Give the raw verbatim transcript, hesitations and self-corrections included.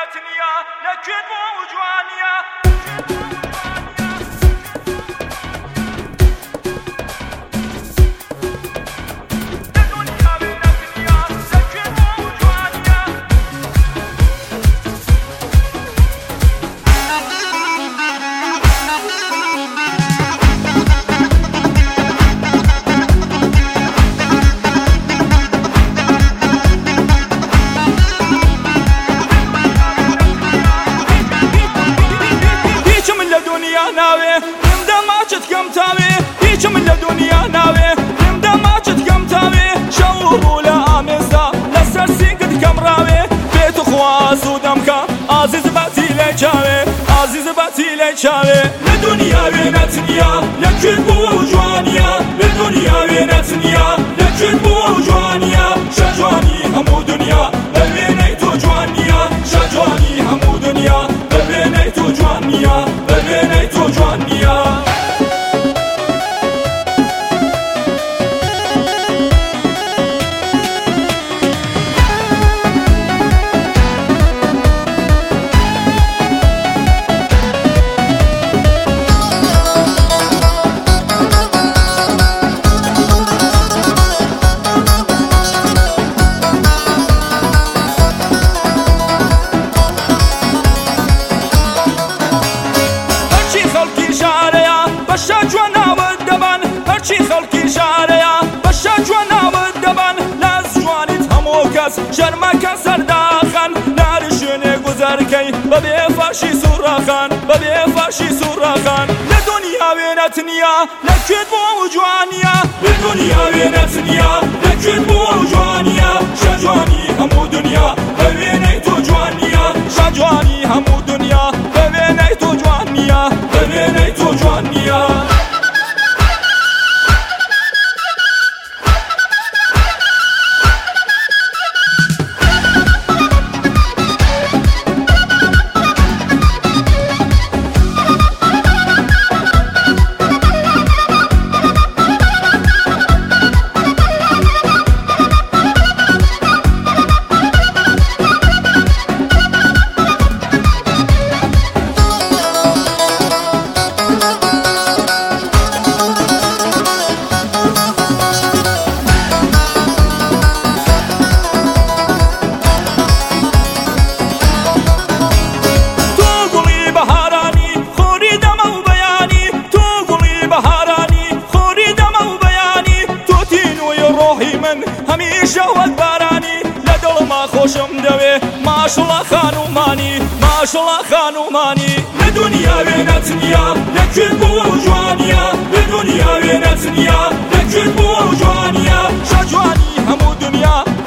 وێنەتنیا لەکوێت بۆ جوانیە هیچم لە دنیا ناوێ لێمدا ماچت کەم تاوێ شەو ڕوو لە ئامێزدا لەسەر سینگت کەم ڕاوێ بێت و خواز و دەمکە ئازیز باتی لێ چاوێ ئازیز باتی لێ چاوێ لە دنیا وێنەتنیا لەکوێت بۆ جوانیە لە دنیا وێنەتنیا لەکوێت بۆ جوانیە شەجوانی هەموو دنیا بە وێنەی تۆ جوانیە شەجوانی هەموو دنیا بە وێنەی تۆ جوانیە بە وێنەی تۆ جوانیە هەرچی خەڵکی شارەیە بەشە جواناوت دەبان لە جوانیت هەموو کەس شەرمەکە سەرداخەن ناری شوێنێ گوزەرکەی بەبێ فاشی سوڕەخان بەبێ فاشی سوڕەخان لە دنیا وێنەتنیا لەکوێت بۆ جوانیە لە دنیا وێنەتنیا لەکوێت بۆ جوانیە شەجوانی هەموو دنیا بە وێنەی تۆ جوانیە شەجوانی هەموو دنیا بە وێنەی تۆ جوانیە بە وێنەی تۆ جوانیە هەمیشە وەک بارانی لە دڵما خۆشم دەوێ ماشڵە خانومانی ماشڵە خانومانی لە دنیا وێنەتنیا لەکوێت بۆ جوانیە لە دنیا وێنەتنیا لەکوێت بۆ جوانیە شەجوانی هەموو دنیا